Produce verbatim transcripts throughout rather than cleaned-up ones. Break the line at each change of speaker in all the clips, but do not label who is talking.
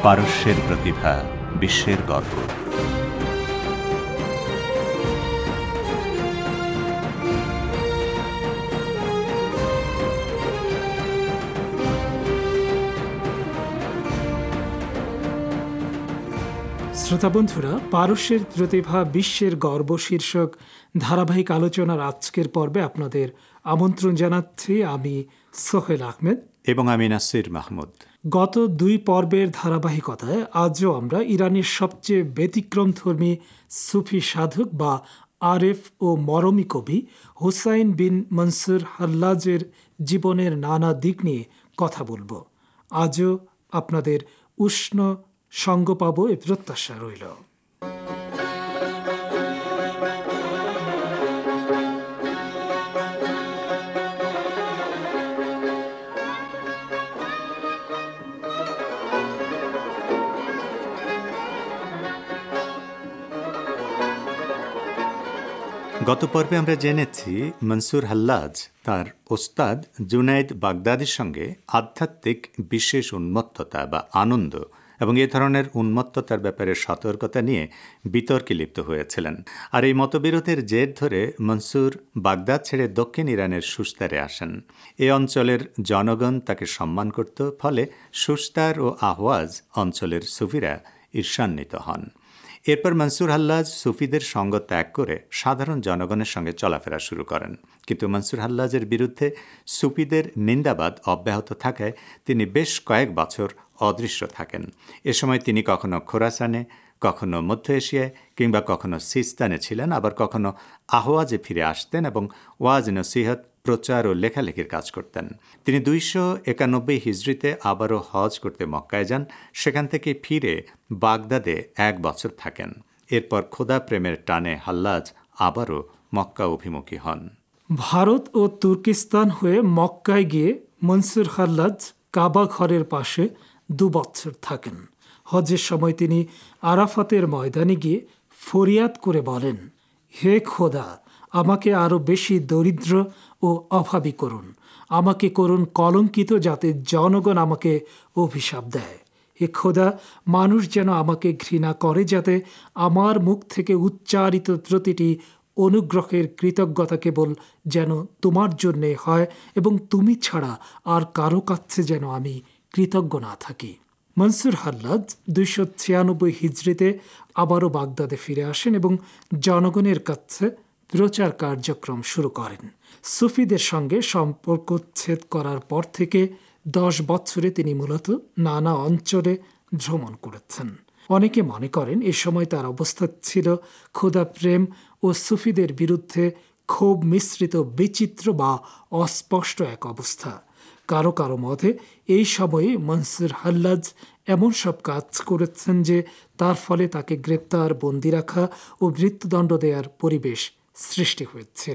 পারস্যের প্রতিভা বিশ্বের গর্ব।
শ্রোতাবন্ধুরা, পারস্যের প্রতিভা বিশ্বের গর্ব শীর্ষক ধারাবাহিক আলোচনার আজকের পর্বে আপনাদের আমন্ত্রণ জানাচ্ছি। আমি সোহেল আহমেদ
এবং আমি নাসির মাহমুদ।
গত দুই পর্বের ধারাবাহিকতায় আজও আমরা ইরানের সবচেয়ে ব্যতিক্রমধর্মী সুফি সাধক বা আরেফ ও মরমী কবি হুসাইন বিন মনসুর হাল্লাজের জীবনের নানা দিক নিয়ে কথা বলবো। আজও আপনাদের উষ্ণ সঙ্গ পাব এ প্রত্যাশা রইল।
গত পর্বে আমরা জেনেছি মনসুর হাল্লাজ তার ওস্তাদ জুনাইদ বাগদাদির সঙ্গে আধ্যাত্মিক বিশেষ উন্মত্ততা বা আনন্দ এবং এ ধরনের উন্মত্ততার ব্যাপারে সতর্কতা নিয়ে বিতর্কে লিপ্ত হয়েছিলেন। আর এই মতবিরোধের জের ধরে মনসুর বাগদাদ ছেড়ে দক্ষিণ ইরানের সুস্তারে আসেন। এ অঞ্চলের জনগণ তাকে সম্মান করত, ফলে সুস্তার ও আহওয়াজ অঞ্চলের সুফিরা ঈর্ষান্বিত হন। এরপর মনসুর হাল্লাজ সুফিদের সঙ্গ ত্যাগ করে সাধারণ জনগণের সঙ্গে চলাফেরা শুরু করেন। কিন্তু মনসুর হাল্লাজের বিরুদ্ধে সুফিদের নিন্দাবাদ অব্যাহত থাকায় তিনি বেশ কয়েক বছর অদৃশ্য থাকেন। এ সময় তিনি কখনো খোরাসানে, কখনো মধ্য এশিয়ায় কিংবা কখনো সিস্তানে ছিলেন, আবার কখনো আহওয়াজে ফিরে আসতেন এবং ওয়াজ নসিহত, প্রচার ও লেখালেখির কাজ করতেন। তিনি দুইশো একানব্বই হিজড়িতে আবারও হজ করতে মক্কায় যান। সেখান থেকে ফিরে বাগদাদে এক বছর থাকেন। এরপর খোদা প্রেমের টানে হাল্লাজ আবারও মক্কা অভিমুখী হন।
ভারত ও তুর্কিস্তান হয়ে মক্কায় গিয়ে মনসুর হাল্লাজ কাবা ঘরের পাশে দু বছর থাকেন। হজের সময় তিনি আরাফাতের ময়দানে গিয়ে ফরিয়াদ করে বলেন, হে খোদা, আমাকে আরও বেশি দরিদ্র ও অভাবী করুন, আমাকে করুন কলঙ্কিত, যাতে জনগণ আমাকে অভিশাপ দেয়। হে খোদা, মানুষ যেন আমাকে ঘৃণা করে, যাতে আমার মুখ থেকে উচ্চারিত প্রতিটি অনুগ্রহের কৃতজ্ঞতা কেবল যেন তোমার জন্যে হয় এবং তুমি ছাড়া আর কারো কাছে যেন আমি কৃতজ্ঞ না থাকি। মনসুর হাল্লাজ দুইশো ছিয়ানব্বই হিজড়িতে আবারও বাগদাদে ফিরে আসেন এবং জনগণের কাছে প্রচার কার্যক্রম শুরু করেন। সুফিদের সঙ্গে সম্পর্কচ্ছেদ করার পর থেকে দশ বছরে তিনি মূলত নানা অঞ্চলে ভ্রমণ করেছেন। অনেকে মনে করেন এ সময় তার অবস্থা ছিল খোদা প্রেম ও সুফিদের বিরুদ্ধে ক্ষোভ মিশ্রিত বিচিত্র বা অস্পষ্ট এক অবস্থা। কারো কারো মতে এই সময়ে মনসুর হাল্লাজ এমন সব কাজ করেছেন যে তার ফলে তাকে গ্রেপ্তার, বন্দি রাখা ও মৃত্যুদণ্ড দেওয়ার পরিবেশ সৃষ্টি হয়েছিল।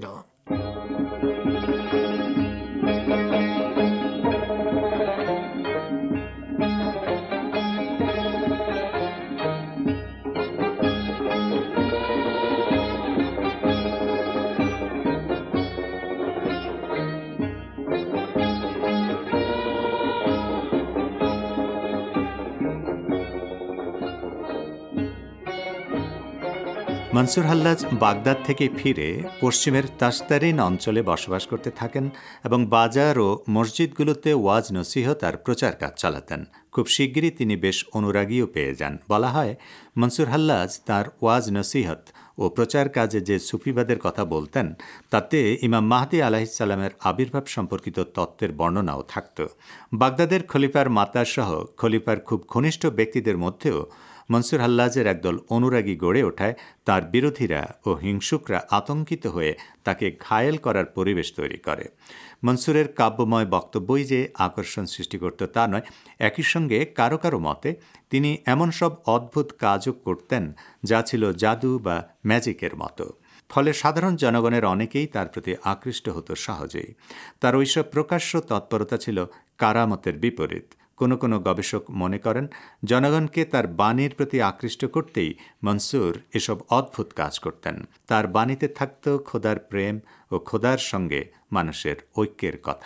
মনসুর হাল্লাজ বাগদাদ থেকে ফিরে পশ্চিমের তাস্তারিন অঞ্চলে বসবাস করতে থাকেন এবং বাজার ও মসজিদগুলোতে ওয়াজ নসিহত আর প্রচার কাজ চালাতেন। খুব শিগগিরই তিনি বেশ অনুরাগীও পেয়ে যান। বলা হয়, মনসুর হাল্লাজ তার ওয়াজ নসিহত ও প্রচার কাজে যে সুফিবাদের কথা বলতেন, তাতে ইমাম মাহদী আলাইহিসসালামের আবির্ভাব সম্পর্কিত তত্ত্বের বর্ণনাও থাকত। বাগদাদের খলিফার মাতাসহ খলিফার খুব ঘনিষ্ঠ ব্যক্তিদের মধ্যেও মনসুর হাল্লাজের একদল অনুরাগী গড়ে ওঠায় তার বিরোধীরা ও হিংসুকরা আতঙ্কিত হয়ে তাকে ঘায়েল করার পরিবেশ তৈরি করে। মনসুরের কাব্যময় বক্তব্যই যে আকর্ষণ সৃষ্টি করত তা নয়, একই সঙ্গে কারো কারো মতে তিনি এমন সব অদ্ভুত কাজও করতেন যা ছিল জাদু বা ম্যাজিকের মতো। ফলে সাধারণ জনগণের অনেকেই তার প্রতি আকৃষ্ট হতো সহজেই। তার ওইসব প্রকাশ্য তৎপরতা ছিল কারামতের বিপরীত। কোনো কোনো গবেষক মনে করেন, জনগণকে তার বাণীর প্রতি আকৃষ্ট করতেই মনসুর এসব অদ্ভুত কাজ করতেন। তার বাণীতে থাকত খোদার প্রেম ও খোদার সঙ্গে মানুষের ঐক্যের কথা।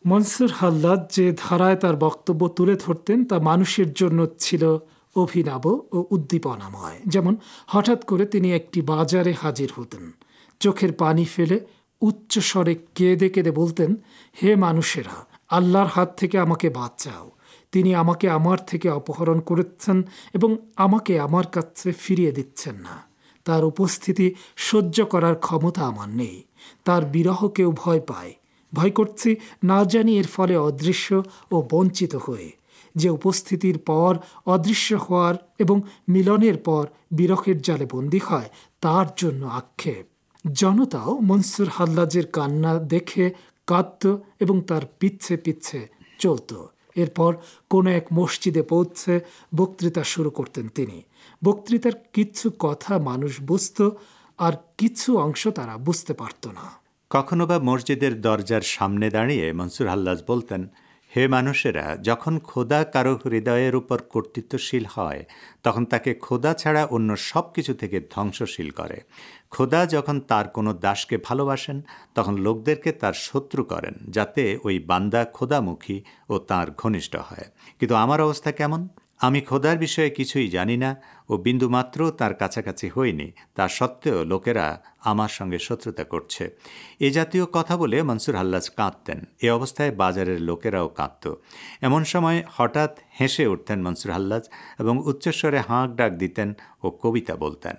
মনসুর হাল্লাজ যে ধারায় তার বক্তব্য তুলে ধরতেন তা মানুষের জন্য ছিল অভিনব ও উদ্দীপনাময়। যেমন হঠাৎ করে তিনি একটি বাজারে হাজির হতেন, চোখের পানি ফেলে উচ্চ স্বরে কেঁদে কেঁদে বলতেন, হে মানুষেরা, আল্লাহর হাত থেকে আমাকে বাঁচাও, তিনি আমাকে আমার থেকে অপহরণ করেছেন এবং আমাকে আমার কাছে ফিরিয়ে দিচ্ছেন না। তার উপস্থিতি সহ্য করার ক্ষমতা আমার নেই। তার বিরহ কেউ ভয় পায়, ভয় করছি না জানি এর ফলে অদৃশ্য ও বঞ্চিত হয়ে। যে উপস্থিতির পর অদৃশ্য হওয়ার এবং মিলনের পর বিরহের জালে বন্দী হয়, তার জন্য আক্ষেপ। জনতাও মনসুর হাল্লাজের কান্না দেখে কাঁদত এবং তার পিছে পিছে চলত। এরপর কোনো এক মসজিদে পৌঁছে বক্তৃতা শুরু করতেন তিনি। বক্তৃতার কিছু কথা মানুষ বুঝত, আর কিছু অংশ তারা বুঝতে পারত না।
কখনো বা মসজিদের দরজার সামনে দাঁড়িয়ে মনসুর হাল্লাজ বলতেন, হে মানুষেরা, যখন খোদা কারো হৃদয়ের উপর কর্তৃত্বশীল হয় তখন তাকে খোদা ছাড়া অন্য সব কিছু থেকে ধ্বংসশীল করে। খোদা যখন তার কোনো দাসকে ভালোবাসেন তখন লোকদেরকে তার শত্রু করেন, যাতে ওই বান্দা খোদামুখী ও তার ঘনিষ্ঠ হয়। কিন্তু আমার অবস্থা কেমন? আমি খোদার বিষয়ে কিছুই জানি না ও বিন্দুমাত্র তার কাছাকাছি হইনি, তা সত্ত্বেও লোকেরা আমার সঙ্গে শত্রুতা করছে। এ জাতীয় কথা বলে মনসুর হাল্লাজ কাঁদতেন। এ অবস্থায় বাজারের লোকেরাও কাঁদত। এমন সময় হঠাৎ হেসে উঠতেন মনসুর হাল্লাজ এবং উচ্চস্বরে হাঁক ডাক দিতেন ও কবিতা বলতেন।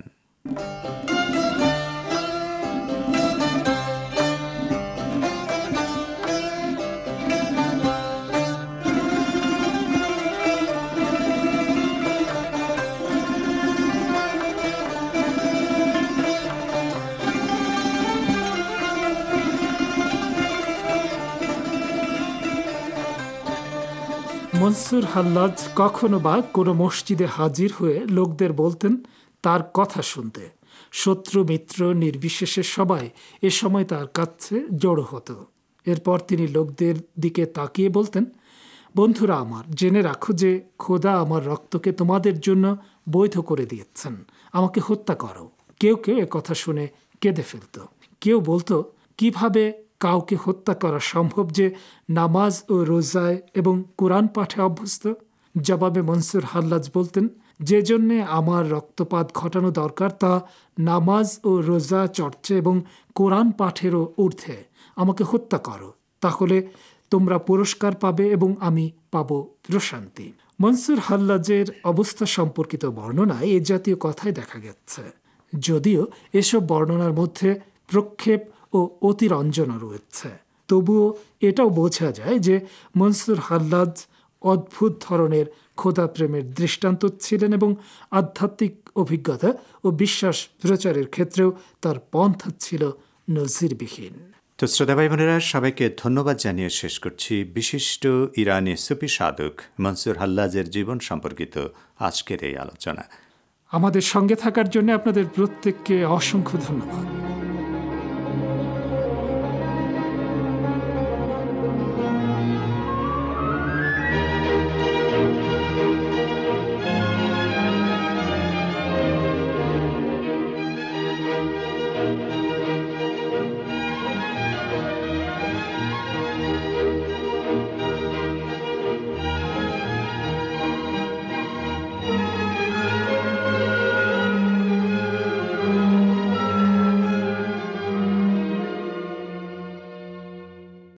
মনসুর হাল্লাজ কখনো বা কোনো মসজিদে হাজির হয়ে লোকদের বলতেন তার কথা শুনতে। শত্রু মিত্র নির্বিশেষে সবাই এ সময় তার কাছে জড়ো হতো। এরপর তিনি লোকদের দিকে তাকিয়ে বলতেন, বন্ধুরা আমার, জেনে রাখো যে খোদা আমার রক্তকে তোমাদের জন্য বৈধ করে দিয়েছেন, আমাকে হত্যা করো। কেউ কেউ এ কথা শুনে কেঁদে ফেলত। কেউ বলতো, কিভাবে কাউকে হত্যা করা সম্ভব যে নামাজ ও রোজায় এবং কোরআন পাঠে অভ্যস্ত? জবাবে মনসুর হাল্লাজ বলতেন, যে জন্যে আমার রক্তপাত ঘটানো দরকার তা নামাজ ও রোজা চর্চা এবং কোরআন পাঠেরও ঊর্ধ্বে। আমাকে হত্যা করো, তাহলে তোমরা পুরস্কার পাবে এবং আমি পাব প্রশান্তি। মনসুর হাল্লাজের অবস্থা সম্পর্কিত বর্ণনায় এ জাতীয় কথাই দেখা গেছে, যদিও এসব বর্ণনার মধ্যে প্রক্ষেপ ও অতিরঞ্জনা রয়েছে। তবুও এটাও বোঝা যায় যে মনসুর হাল্লাজ অদ্ভুত ধরনের খোদা প্রেমের দৃষ্টান্ত ছিলেন এবং আধ্যাত্মিক অভিজ্ঞতা ও বিশ্বাস প্রচারের ক্ষেত্রেও তার পন্থা ছিল নজিরবিহীন।
তো শ্রোতা ভাই বোনেরা, সবাইকে ধন্যবাদ জানিয়ে শেষ করছি বিশিষ্ট ইরানি সুফি সাধক মনসুর হাল্লাজের জীবন সম্পর্কিত আজকের এই আলোচনা।
আমাদের সঙ্গে থাকার জন্য আপনাদের প্রত্যেককে অসংখ্য ধন্যবাদ।